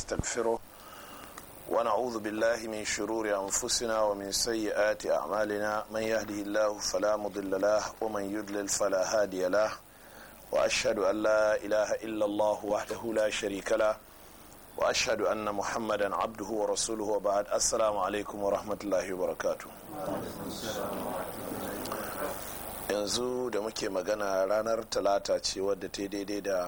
نستغفره ونعوذ بالله من شرور أنفسنا ومن سيئات أعمالنا من يهده الله فلا مضل له ومن يضلل فلا هادي له وأشهد أن لا إله إلا الله وحده لا شريك له وأشهد أن محمدا عبده ورسوله وبعد السلام عليكم ورحمة الله وبركاته. yanzu da muke magana ranar talata ce wadda ta daidai da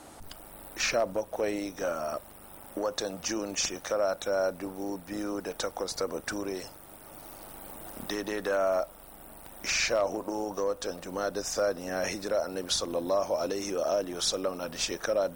17 ga watan Jun shekara ta 2008 ta bature, daidai da 14 ga watan Jumada Thaniya hijira annabi sallallahu alaihi wa alihi wasallam na da shekara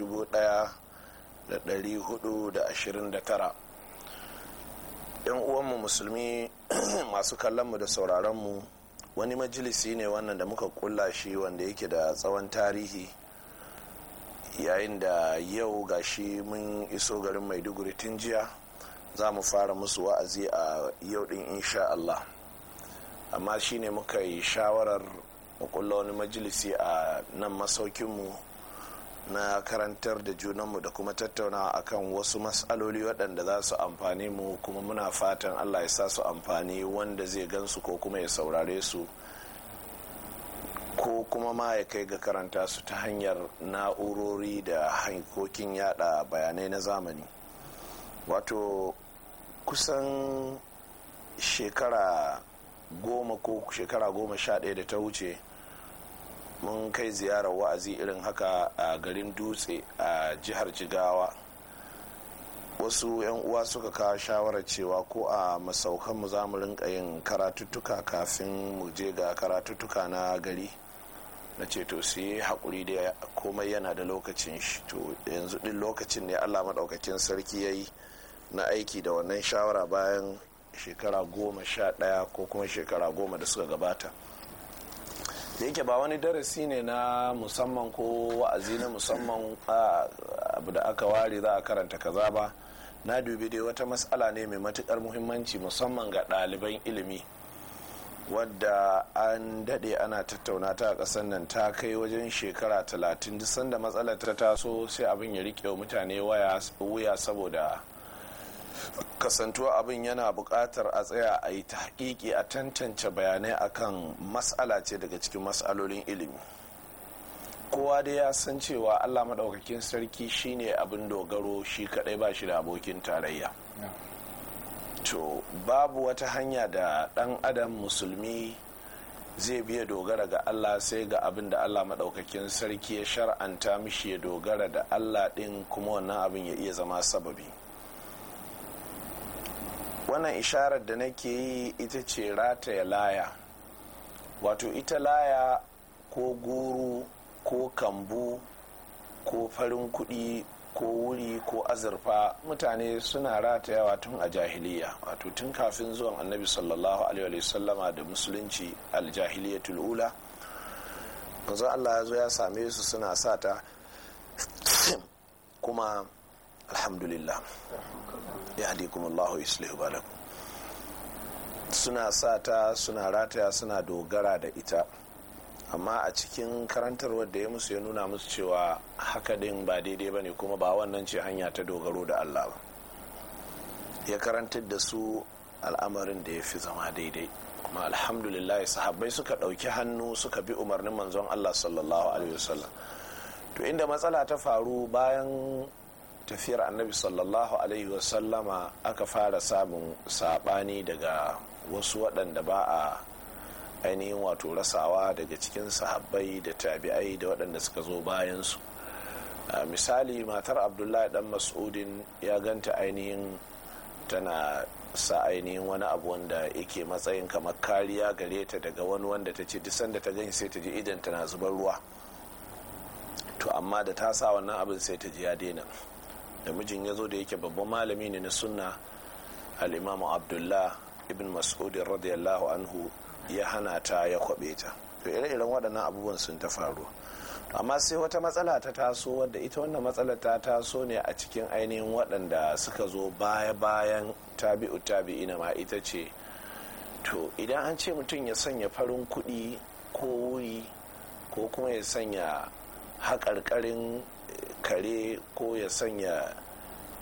1429. yan uwanmu musulmi masu kallonmu da sauraronmu, wani majalisi ne wannan da muka kulla shi wanda yake da tsawon tarihi, yayin da yau gashi mun iso garin Maiduguri tun jiya. za mu fara musu wa'azi a yau din insha Allah, amma shine muka yi shawarar mu kulla wani majalisi a nan masaukinmu na karantar da junanmu da kuma tattaunawa akan wasu matsaloli waɗanda za su amfani mu, kuma muna fatan Allah ya sa su amfani wanda zai gansu ko kuma ya saurare su ko kuma ma ya kai ga karanta su ta hanyar na'urori da hankokin yada bayanai na zamani. Wato kusan shekara 10 ko shekara 11 da ta wuce mun kai ziyarar wa'azi irin haka a garin Dutse a jihar Jigawa. wasu 'yan uwa suka kawo shawarar cewa ko a masaukanmu za mu rinka yin karatuttuka kafin mu je ga karatuttuka na gari. na ce to su yi haƙuri da komai yana da lokacin shi. To yanzu ɗin lokacin ne Allah maɗaukakin sarki ya yi na aiki da wannan shawara bayan shekara 11 ko kuma shekara 10 da suka gabata. da yake ba wani darasi ne na musamman ko wa'azi na musamman abu da aka ware za a karanta kaza ba, na dubi dai wata matsala ne mai matukar muhimmanci musamman ga ɗaliban ilimi, wadda an daɗe ana tattauna ta a ƙasar nan ta kai wajen shekara 30. duk sanda matsalar ta taso sai abin ya riƙe wa mutane wuya saboda kasantuwa abin yana buƙatar a tsaya a yi tahqiqi, a tantance bayanai akan matsala ce daga cikin matsalolin ilimi. kowa dai ya san cewa Allah maɗaukakin sarki shine abin dogaro, shi kaɗai ba shi da abokin tarayya. to babu wata hanya da ɗan adam musulmi zai biya dogara ga Allah sai ga abin da Allah maɗaukakin sarki ya shar'anta mishi ya dogara da Allah ɗin, kuma wannan abin ya iya zama sababi. wannan isharar da nake yi ita ce rataya laya. wato ita laya ko guru ko kambu ko farin kuɗi ko wuri ko azurfa, mutane suna ratayawa tun a jahiliya, wato tun kafin zuwan annabi sallallahu alaihi wasallama da musulunci, aljahiliyatul ula. manzo Allah ya zo ya same su suna sata kuma alhamdulillah yahdikumullahu yuslihu balakum, suna sata suna rataya suna dogara da ita. amma a cikin karantarwar da ya musu ya nuna musu cewa haka din ba daidai ba ne, kuma ba wannan ce hanya ta dogaro da Allah ba. ya karantar da su al'amarin da ya fi zama daidai, kuma alhamdulillah sahabbai suka ɗauki hannu suka bi umarnin manzon Allah sallallahu alaihi wasallam. to inda matsala ta faru bayan tafiyar annabi sallallahu alaihi wasallama, aka fara samun saɓani daga wasu waɗanda ba a ainihin wato rasawa daga cikin sahabbai da tabi'ai da waɗanda suka zo bayansu. misali matar Abdullahi dan Mas'udin ya ganta ainihin tana sa ainihin wani abu wanda yake matsayin kamar kariya gare ta daga wani wanda ta ce duk sanda ta gani sai ta ji idan tana zubar ruwa. to amma da ta sa wannan abin sai ta ji ya daina. da mijin ya zo da yake babban malami ne na sunna, al-imamu Abdullah ibn Mas'udin radiyallahu anhu, ya hana ta, ya kwabe ta. to ire-iren waɗannan abubuwan sun ta faru. amma sai wata matsala ta taso, wadda ita wannan matsalar ta taso ne a cikin ainihin waɗanda suka zo baya-bayan tabi'ina ma, ita ce to idan an ce mutum ya sanya farin kuɗi ko wuri ko kuma ya sanya haƙarƙarin kare ko ya sanya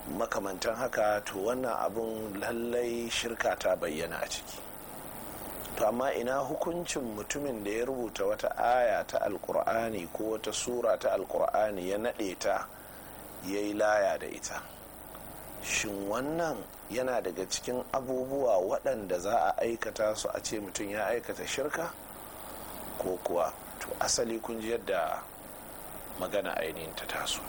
makamantan haka, to wannan abun lallai shirka ta bayyana a ciki. To amma ina hukuncin mutumin da ya rubuta wata aya ta alkur'ani ko wata sura ta alkur'ani ya naɗe ta ya yi laya da ita? Shin wannan yana daga cikin abubuwa waɗanda za a aikata su a ce mutum ya aikata shirka ko kuwa? To asali kun ji yadda magana ainihin ta taso.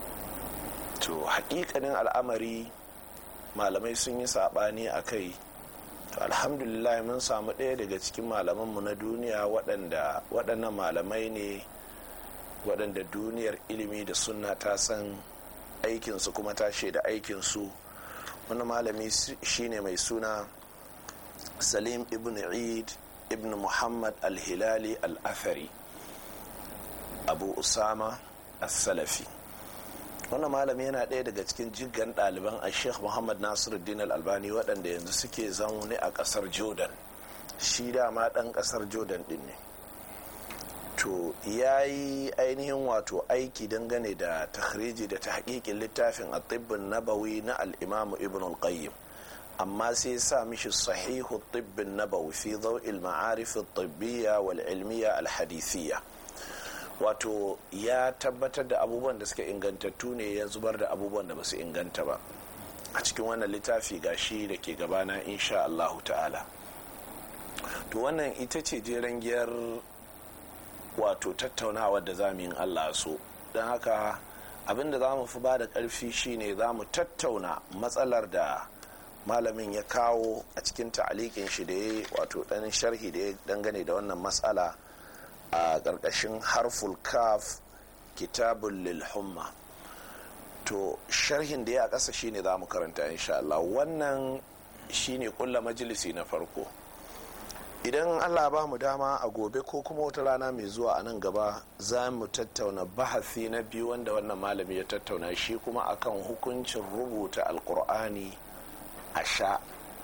To hakikanin al'amari malamai sun yi saɓani a kai. To alhamdulillah mun samu ɗaya daga cikin malamanmu na duniya waɗannan malamai ne waɗanda duniyar ilimi da sunna ta san aikinsu kuma ta shaida aikinsu. wani malami shine mai suna Salim ibn Eid ibn Muhammad al-Hilali al-Athari Abu Usama as-Salafi. wannan malami yana ɗaya daga cikin jiggan ɗaliban a Sheikh Muhammad Nasiruddin al-Albani waɗanda yanzu suke zaune a ƙasar Jordan. Shi dama ɗan ƙasar Jordan ɗin ne. To ya yi ainihin wato aiki dangane da takhriji da tahqiqin littafin at-tibbun nabawi na al-Imam Ibn al-Qayyim, amma sai sa mishi sahihu at-tibbun nabawi fi daw'il ma'arif at-tibbiyya wal ilmiyya al-hadithiyya. Wato ya tabbatar da abubuwan da suka ingantattu ne, ya zubar da abubuwan da basu inganta ba a cikin wannan littafi gashi da ke gabana insha Allah ta'ala. To wannan ita ce jeren giyar wato tattaunawa da zamu yin Allah so. Don haka abinda za mu fi ba da ƙarfi shine za mu tattauna matsalar da malamin ya kawo a cikin ta'alikin shi da ya wato ɗan sharhi da ya dangane da wannan matsala a ƙarƙashin harful kaf kitabun lil humma. To sharhin da ya ƙasa shine za mu karanta insha Allah. Wannan shine kulla majalisi na farko. Idan Allah ba mu dama a gobe ko kuma wata rana mai zuwa a nan gaba za mu tattauna bahasi na biyu wanda wannan malami ya tattauna shi kuma akan hukuncin rubuta alkur'ani a sha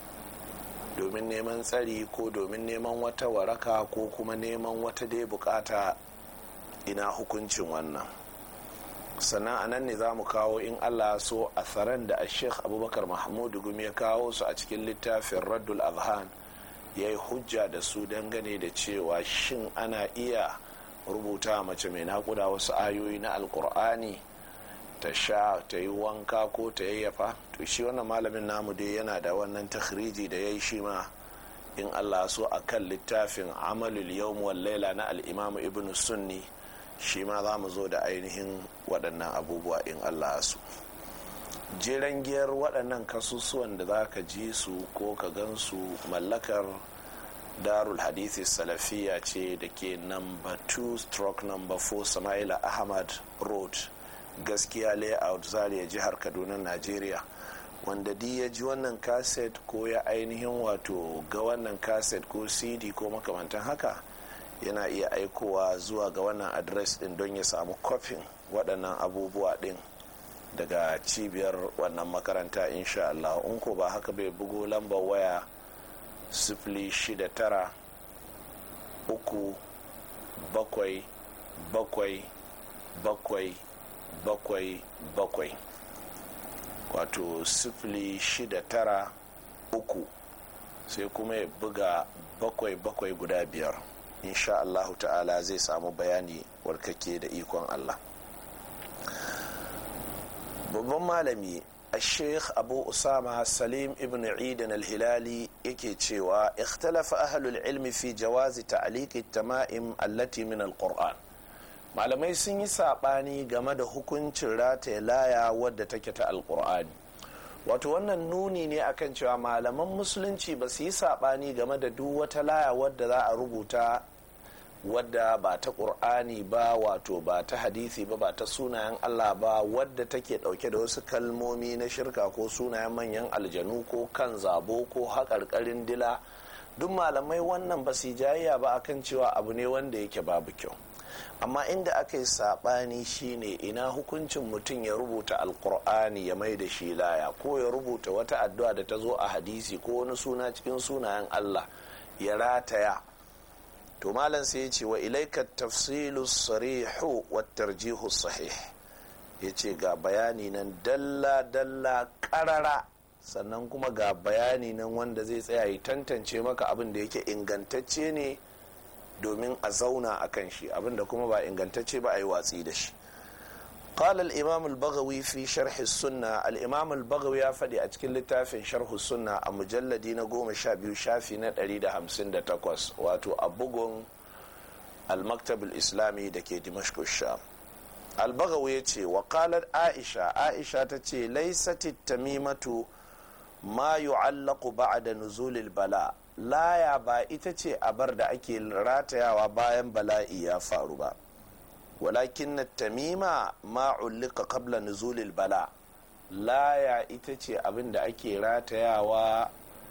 domin neman tsari ko domin neman wata waraka ko kuma neman wata dai bukata. Ina hukuncin wannan? Sannan a nan ne za mu kawo in Allah so atharan da Sheikh Abubakar Mahmudu Gumi ya kawo su a cikin littafin Raddul Adhan, ya yi hujja da su dangane da cewa shin ana iya rubuta mace mai naƙuda wasu ayoyi na alkur'ani ta sha, ta yi wanka ko ta yayyafa. To shi wannan malamin namu dai yana da wannan takhriji da ya yi shi ma in Allah so a kan littafin amalul yawm wal laila na al-Imam Ibn Sunni. Shi ma za mu zo da ainihin waɗannan abubuwa in Allah so. Jeren giyar waɗannan kasusuwan da za ka ji su ko ka gan su mallakar darul hadithi salafiya ce da ke number 2/number 4 Sama'ila Ahmad Road, gaskiya layout, Zaria, jihar Kaduna, Najeriya. Wanda di ya ji wannan kaset ko ya ainihin wato ga wannan kaset ko CD ko makamantan haka, yana iya aikowa zuwa ga wannan adres din don ya samu kofin waɗannan abubuwa din daga cibiyar wannan makaranta insha Allah. In ko ba haka bai bugo lambar waya 069 3 7 7 7 7 wato 069 3 sai kuma ya buga 7 guda 5. insha Allah ta'ala zai samu bayani warkake da ikon Allah. Babban malami الشيخ أبو أسامة سليم ابن عيد الهلالي yake cewa ikhtalafa ahlul ilmi fi jawazi ta'liq at-tama'im allati min al-Qur'an. Malamai sun yi sabani game da hukuncin rataye laya wadda take ta al-Qur'ani. Wato wannan nuni ne akan cewa malaman musulunci ba su yi sabani game da duk wata laya wadda za a rubuta wadda ba ta ƙur'ani ba, wato ba ta hadisi ba ta sunayen Allah ba, wadda take ɗauke da wasu kalmomi na shirka ko sunayen manyan aljanu ko kan zabo ko haƙarƙarin dila. Duk malamai wannan ba su jayayya ba akan cewa abu ne wanda yake babu kyau. Amma inda aka yi saɓani shine ina hukuncin mutum ya rubuta alƙur'ani ya mai da shi laya, ko ya rubuta wata addu'a da ta zo a hadisi ko wani suna cikin sunayen Allah ya rataya. To malam sai ya ce wa ilaika tafsilu sarihu wa tarjihu sahih. ya ce ga bayani nan dalla-dalla ƙarara, sannan kuma ga bayani nan wanda zai tsaya ya tantance maka abin da yake ingantacce ne domin a zauna a kan shi, abin da kuma ba ingantacce ba a yi watsi da shi. قال الإمام البغوي في شرح السنة الإمام البغوي يفدي أتكلم لتافين شرح السنة مجلدين قوم شابي وشافي نتريد 58 واتو أبوغون المكتب الإسلامي دكي دمشق الشام. البغوي يتي وقالت عائشة تتي ليست التميمة ما يعلق بعد نزول البلاء لا يا با إتتي أبرد أكي راتيا وباين بلائي يا فاروبا walakin tamima ma ullika qabla nuzulil bala, laya ita ce abin da ake ratayawa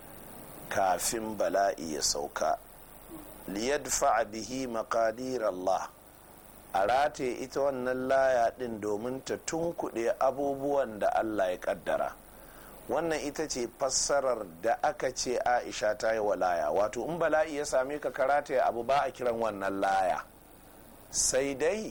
kafin bala'i ya sauka, liyadfa bihi maqadir Allah, a rataye ita wannan laya din domin ta tunkuɗe abubuwan da Allah ya kaddara. wannan ita ce fassarar da aka ce Aisha ta yi wa laya, wato in bala'i ya same ka karata abu ba a kiran wannan laya, sai dai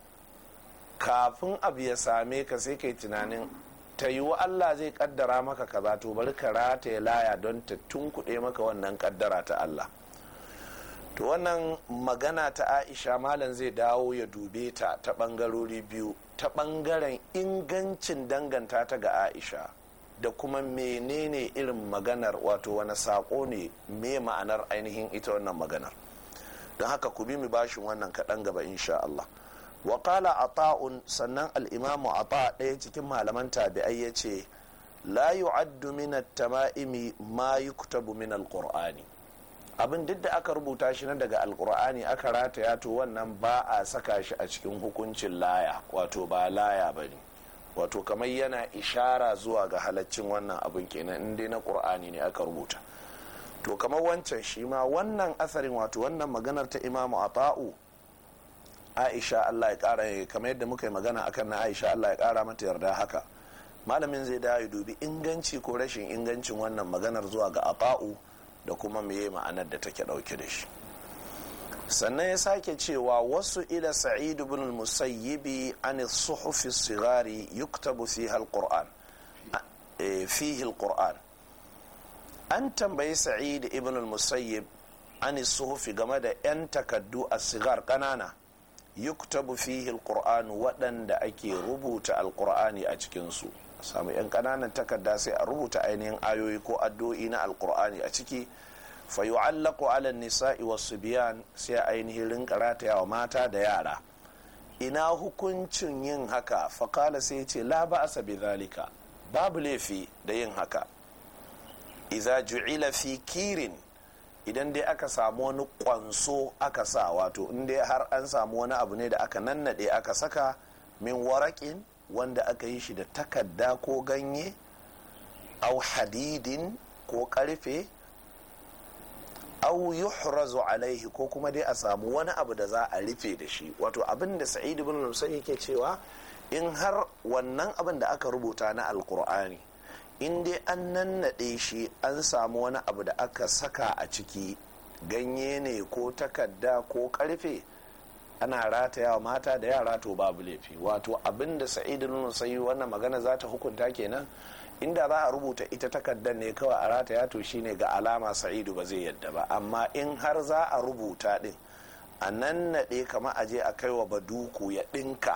kafin abu ya same ka sai kai tunanin ta yi wa Allah zai kaddara maka kaza, to bari ka rataye laya don ta tunkuɗe maka wannan kaddara ta Allah. To wannan magana ta Aisha malam zai dawo ya dube ta ta ɓangarori biyu, ta ɓangaren ingancin danganta ta ga Aisha da kuma menene irin maganar, wato wani saƙo ne, me ma'anar ainihin ita wannan maganar. don haka ku bi mu bashin wannan kaɗan gaba insha Allah. wa qala ata'un, sannan al-imamu ata ɗaya cikin malaman tabi'ai ya ce la yu'addu min at-tama'imi ma yuktabu min al-qur'ani, abin duk da aka rubuta shi na daga alkur'ani aka rataya to wannan ba a saka shi a cikin hukuncin laya, wato ba laya ba ne, wato kamar yana ishara zuwa ga halaccin wannan abin kenan in dai na qur'ani ne aka rubuta. To kamar wancan shi ma wannan asarin, wato wannan maganar ta imamu ata'u, Aisha Allah ya kara, kamar yadda muka yi magana akan na Aisha Allah ya kara mata yarda, haka malamin zai dawo dubi inganci ko rashin ingancin wannan maganar zuwa ga ata'u da kuma meye ma'anar da take dauke da shi. Sannan ya sake cewa wasu ila Sa'id ibn al-Musayyib an as-suhuf as-sighari yuktabu fiha al-Qur'an, fihi al-Qur'an. An tambayi Sa'id ibn al-Musayyib an as-suhuf game da yan takaddu as-sighar kanana, yuktabu fihi al-Qur'an, waɗanda ake rubuta al-Qur'ani a cikin su. Samu yan kananan takarda sai a rubuta ainihin ayoyi ko addu'o'i na alkur'ani a ciki, fa yu'allaqu 'ala an-nisa'i was-subyan, sai ainihin rinka rataya wa mata da yara. Ina hukuncin yin haka? fa qala, sai ce la ba'sa bi dhalika, babu laifi da yin haka. idza ju'ila fi kirin, idan dai aka samu wani kwanso aka sa, wato in dai har an samu wani abu ne da aka nannade aka saka, min waraqin, wanda aka yi shi da takarda ko ganye, au hadidin ko karfe, au yuhrazu alaihi, ko kuma dai a samu wani abu da za a rufe da shi. Wato abin da Sa'id ibn Musayyib yake cewa, in har wannan abin da aka rubuta na alkur'ani in dai an nannade shi an samu wani abu da aka saka a ciki, ganye ne ko takarda ko karfe, ana rataya wa mata da yara, to babu laifi. Wato abinda Sa'id ibn Musayyib wannan magana za ta hukunta kenan, inda za a rubuta ita takardar ne kawai a rataya, to shine ga alama Sa'idu ba zai yadda ba. amma in har za a rubuta din a nan naɗe, kama aje a kai wa baduku ya ɗinka,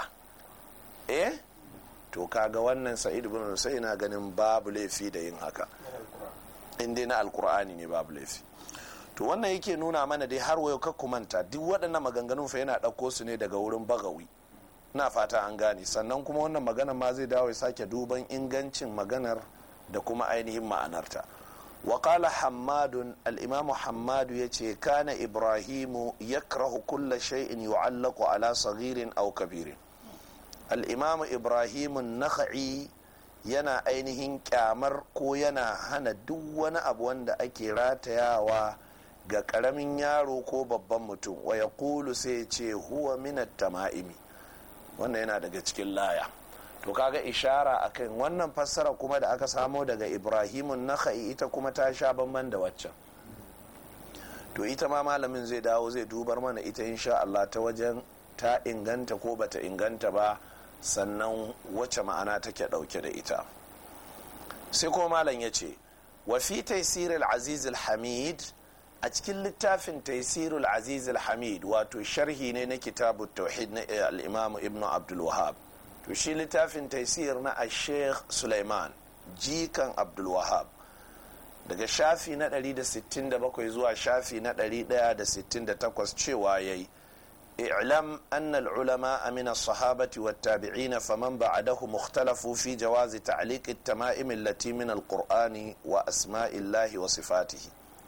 to kaga wannan Sa'id ibn Musayyib na ganin babu laifi da yin haka, in dai na alkur'ani ne babu laifi. To wannan yake nuna mana dai har wayo kakku manta duk waɗannan maganganun fa yana ɗauko su ne daga wurin Bagawi, na fata an gane. sannan kuma wannan magana ma zai dawo ya sake duban ingancin maganar da kuma ainihin ma'anarta. wa qala Hammadun, al-imamu Hammadu yace kana Ibrahimu yakrahu kulla shay'in yu'allaqu ala saghirin aw kabirin. al-imamu Ibrahimu Nakhai yana ainihin kyamar ko yana hana duk wani abu wanda ake ratayawa ga karamin yaro ko babban mutum. wa ya kulu, sai ce huwa minat tama'imi, wannan yana daga cikin laya. to kaga ishara akan wannan fassara kuma da aka samo daga Ibrahimun Nakhai, ita kuma ta sha bamban da waccan. to ita ma malamin zai dawo zai dubar mana ita insha Allah ta wajen ta inganta ko bata inganta ba sannan wace ma'ana take ɗauke da ita. sai kuma malam ya ce wa fi taisirul azizul hamid, a cikin littafin taisirul azizul hamid, wato sharhi ne na kitabut tauhid na al-imam ibn abdul wahab. to shi littafin taisir na al-sheikh Sulaiman jikan abdul wahab, daga shafi na 167 zuwa shafi na 168 cewa yayi اعلم أن العلماء من الصحابة والتابعين فمن بعدهم اختلفوا في جواز تعليق التمائم التي من القرآن وأسماء الله وصفاته.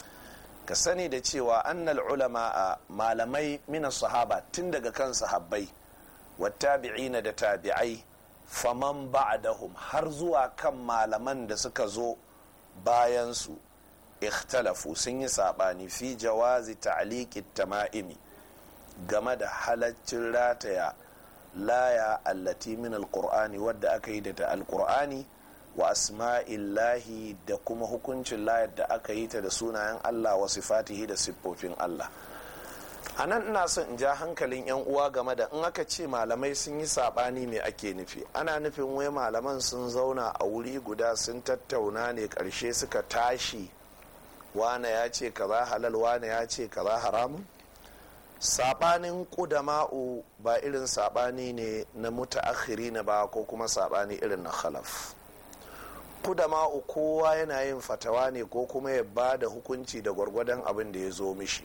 كسني da cewa أن العلماء malamai من الصحابة tun daga kan sahabbai والتابعين da tabi'ai faman ba'dahum har zuwa kan malaman da suka zo bayan su ikhtalafu sun yi sabani fi jawazi ta'liqit tama'imi game da halaccin rataya laya allati min alqur'ani wadda aka yi da ta alqur'ani wa asma'illahi da kuma hukuncin layar da aka yi ta da sunayen Allah wa sifatihi da siffofin Allah. a nan ina son in ja hankalin yan uwa game da in aka ce malamai sun yi sabani me ake nufi. ana nufin wai malaman sun zauna a wuri guda sun tattauna ne karshe suka tashi wane ya ce kaza halal wane ya ce kaza haramun. sabanin kudama'u ba irin sabani ne na mutaakhiri na ba ko kuma sabani irin na khalaf. kudama'u kowa yana yin fatawa ne ko kuma ya ba da hukunci da gwargwadon abin da ya zo mishi.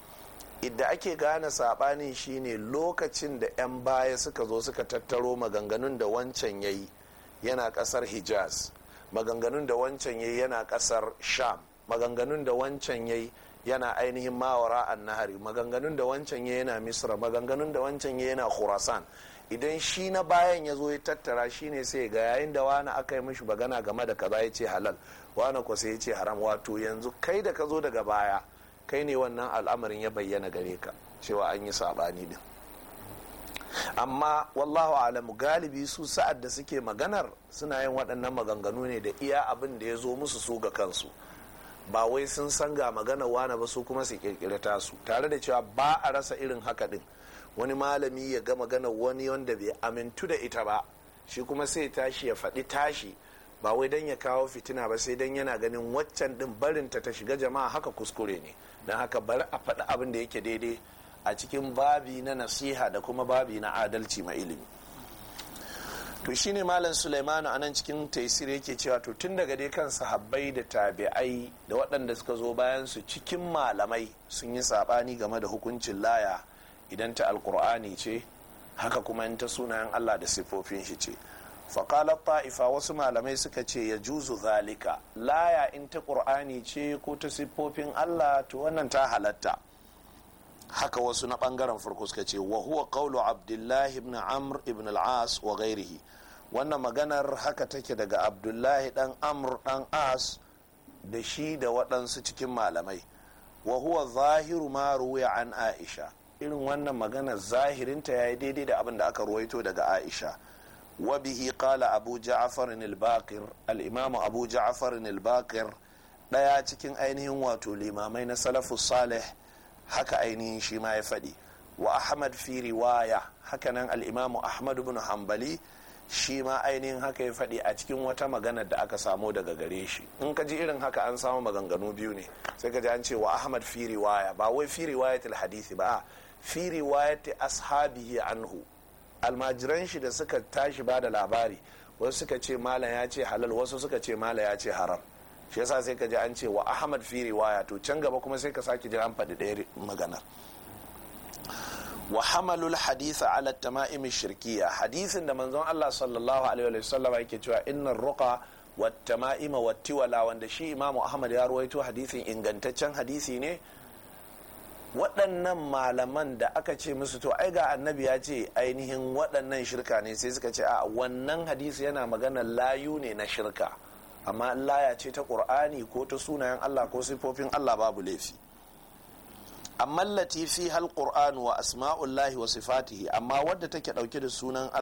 idda ake gane sabanin shine lokacin da 'yan baya suka zo suka tattaro maganganun da wancan yayi yana kasar Hijaz, maganganun da wancan yayi yana kasar Sham, maganganun da wancan yayi yana ainihin mawara annahari, maganganun da wancan yayi yana Misra, maganganun da wancan yayi yana Khurasan. idan shi na bayan ya zo ya tattara shine sai ga yayin da wani aka yi mishi magana game da kaza ya ce halal, wani ko sai ya ce haram. wato yanzu kai da ka zo daga baya kai ne wannan al'amarin ya bayyana gare ka cewa an yi sabani din. amma wallahu alamu galibi su sa'ad da suke maganar suna yin waɗannan maganganu ne da iya abin da ya zo musu su ga kansu, ba wai sun san ga maganar wane ba su kuma su kirkira tasu, tare da cewa ba a rasa irin haka din. wani malami ya ga maganar wani wanda bai amintu da ita ba, shi kuma sai tashi ya faɗi tashi, ba wai don ya kawo fitina ba, sai don yana ganin waccan din barinta ta shiga jama'a haka kuskure ne. don haka bari a faɗi abin da yake daidai a cikin babi na nasiha da kuma babi na adalci ma ilimi. to shine malam Sulaimanu anan cikin taisir yake cewa to tun daga dai kan sahabbai da tabi'ai da waɗanda suka zo bayan su cikin malamai sun yi saɓani game da hukuncin laya idan ta alkur'ani ce, haka kuma in ta sunayen Allah da siffofin shi ce. faƙalar ta'ifa, wasu malamai suka ce ya juzu zalika, laya in ta ƙur'ani ce ko ta siffofin Allah to wannan ta halatta. haka wasu na ɓangaren farko suka ce wa huwa qawlu abdullahi ibn amr ibn al-as wa ghairihi, wannan maganar haka take daga abdullahi dan amr dan as da shi da waɗansu cikin malamai. wa huwa zahiru ma ruwiya an aisha, irin wannan maganar zahirinta ya yi daidai da abin da aka ruwaito daga aisha. wa bihi qala abu ja'far al-baqir, al-imam abu ja'far al-baqir daya cikin ainihin wato limamai na salafus salih, haka ainihin shi ma ya faɗi. wa ahmad fi riwaya, hakanan al-imam ahmad ibn hanbali shi ma ainihin haka ya faɗi a cikin wata magana da aka samo daga gare shi. in ka ji irin haka an samu maganganu biyu ne, sai ka ji an ce wa ahmad fi riwaya, ba wai fi riwayatul hadisi ba, fi riwayati ashabihi anhu, almajiran shi da suka tashi ba da labari, wasu suka ce malam ya ce halal, wasu suka ce malam ya ce haram. shi yasa sai ka ji an ce wa ahmad fi riwaya, to can gaba kuma sai ka sake ji an faɗi ɗaya maganar. wa hamalul haditha ala tama'im shirkiya, hadisin da manzon Allah sallallahu alaihi wa sallam yake cewa innar ruqa wat tama'im wat tiwala, wanda shi imamu ahmad ya ruwaito hadisin, ingantaccen hadisi ne. waɗannan malaman da aka ce musu to ai ga annabi ya ce ainihin waɗannan shirka ne, sai suka ce a wannan hadisi yana magana layu ne na shirka, amma laya ce ta ƙur'ani ko ta sunayen Allah ko sifofin Allah babu laifi. amma lati fi hal qur'an wa asma'ullahi wa sifatihi, amma wadda take ɗauke da sunan